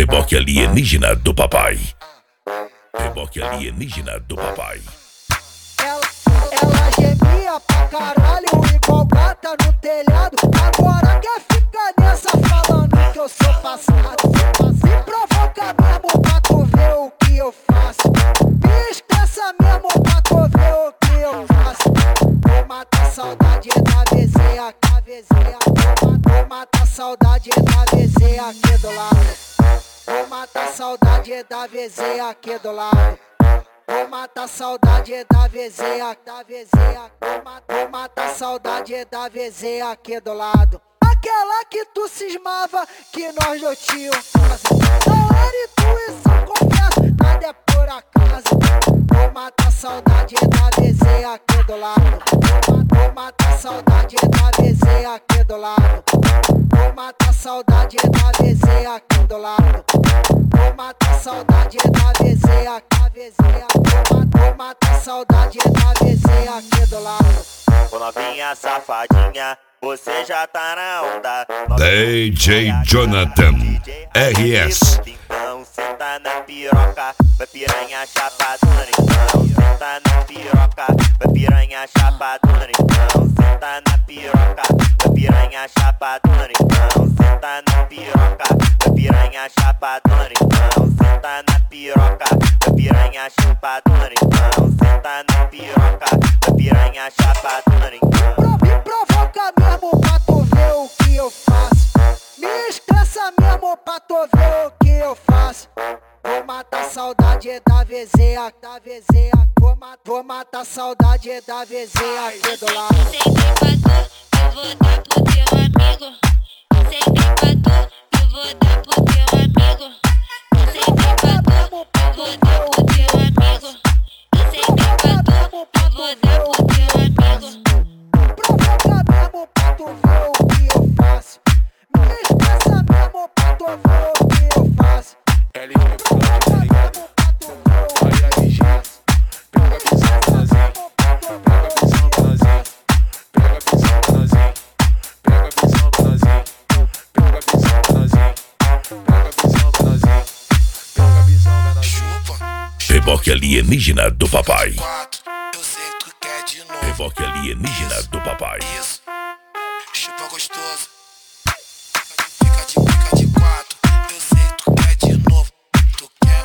Reboque alienígena do papai. Reboque alienígena do papai. Ela gemia pra caralho igual gata no telhado. Agora quer ficar nessa falando que eu sou passado. Me provoca mesmo pra tu ver o que eu faço. Me estressa mesmo pra tu ver o que eu faço. Vou matar a saudade da vizinha, vou matar a saudade da vizinha aqui do lado. Vou matar a saudade da vizinha aqui do lado. Vou matar a saudade da vizinha, Vou matar a saudade da vizinha aqui do lado. Aquela que tu cismava que nós não tínhamos casa. Não era intuição, confesso, nada é por acaso. Vou matar a saudade da vizinha aqui do lado. Vou matar a saudade da vizinha aqui do lado. Vou matar a saudade da vizinha aqui do lado. Vou matar a saudade da vizinha, Vou matar a saudade da vizinha aqui do lado. Ô novinha safadinha, você já tá na onda. DJ Jonathan RS. Então senta na piroca, vai piranha chapadona. Então senta na piroca, vai piranha chapadona. Então senta na piroca, vai piranha chapadona. Então senta na piroca, vai piranha chapadona. Então senta na piroca, vai piranha chapadona. Então senta na piroca, vai piranha chapadona. Me provoca mesmo pra tu ver o que eu faço. Me estressa mesmo pra tu ver o que eu faço. Vou matar a saudade da vizinha, Vou matar a saudade da vizinha aqui do lado. Eu vou dar pro teu amigo. Sem brincadeira, eu vou dar pro teu amigo. Sem brincadeira, eu vou dar pro teu amigo. Sem brincadeira, eu vou dar pro teu amigo. Provoca mesmo pra tu ver o que eu faço. Me estressa mesmo pra tu ver o que eu faço. Provoca mesmo pra tu ver o que eu faço. Pega a visão do Nazinho, pega a visão do Nazinho, pega a visão do Nazinho, pega a visão do Nazinho, pega a visão do Nazinho, pega a visão do Nazinho, pega a visão do Nazinho. Reboque alienígena do papai. Eu sei que tu quer de novo. Reboque alienígena do papai. Isso, chupa gostoso. Fica de quatro. Eu sei que tu quer de novo. Tu quer.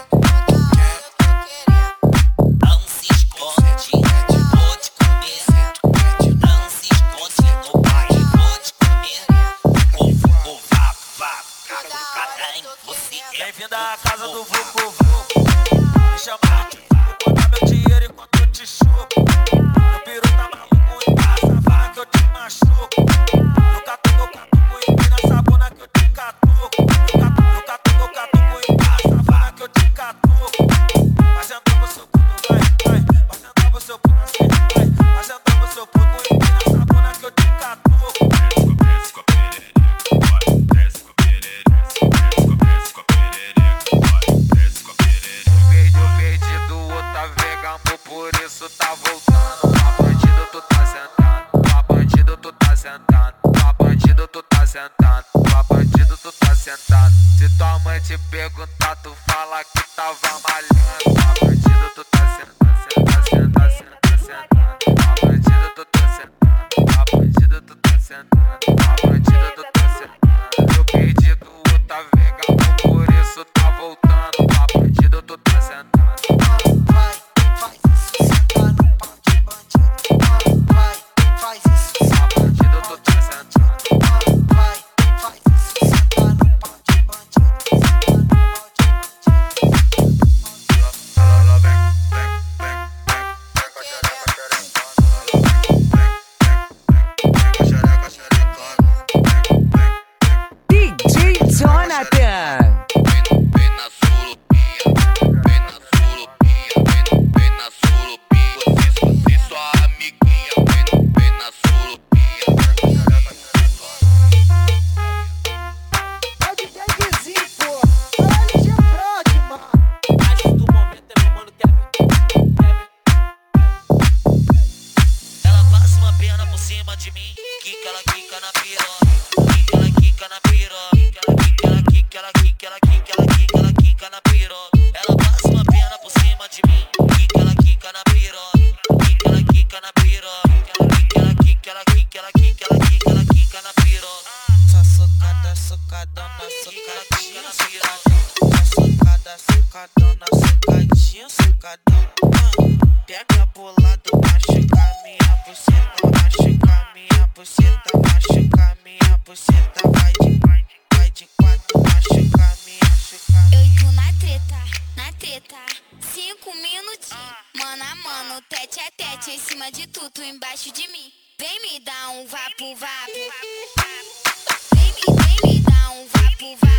Não se esconde, vou te comer. Não se esconde, no pai, vou te comer. Ovo, vapo, catar em você. Bem-vindo à casa do Vucu Vucu. Me chamaram de Vucu, contar meu dinheiro enquanto eu te chupo. Meu peru tá maluco em casa, vai que eu te machuco. Eu catuco em mina, sabona que eu te catuco. Eu catuco em casa, vai que eu te catuco. Vai sentar pro seu puto, vai. Vai sentar pro seu puto assim, vai. Vai sentar pro seu puto em mina, sabona que eu te catuco. Perdido, outra vega, amor, por isso tá voltando. Pra bandido tu tá sentando, pra bandido tu tá sentando, pra bandido tu tá sentando, pra bandido tu tá sentado. Se tua mãe te perguntar, tu fala que tava malhando. Pra bandido tu tá sentando, pra bandido tu tá sentando, pra bandido tu tá sentando, pra bandido tu tá sentando. Eu perdido, outra vega, amor, por isso tá voltando. Pra bandido tu tá sentando. Faz isso, senta no pau de bandido. Faz isso, senta Bandido tu tá sentando. faz isso, senta no pau de bandido. Ela vem com a xereca, xerecona. DJ Jonathan. Vem na surubinha, vem na surubinha, vem na surubinha. Você sua amiguinha, vem na surubinha. É de vizinho, pô. Aí de fraude, mano. Acho do momento é meu mano Kevin. Ela passa uma perna por cima de mim. Quica, ela quica na piroca. Quica, ela quica na piroca. Quica, ela quica, ela quica, ela quica. socadona, socadinha, socada, socadona, socadinha, socadão. Pega bolado, machuca minha buceta, machuca minha buceta, machuca minha buceta, vai de quatro, machuca minha, machuca. Eu e tu na treta, 5 minutinhos, mano a mano, tete a tete, em cima de tu embaixo de mim. Vem me dar um vapo, vapo. Vem me dar um vapo, vapo.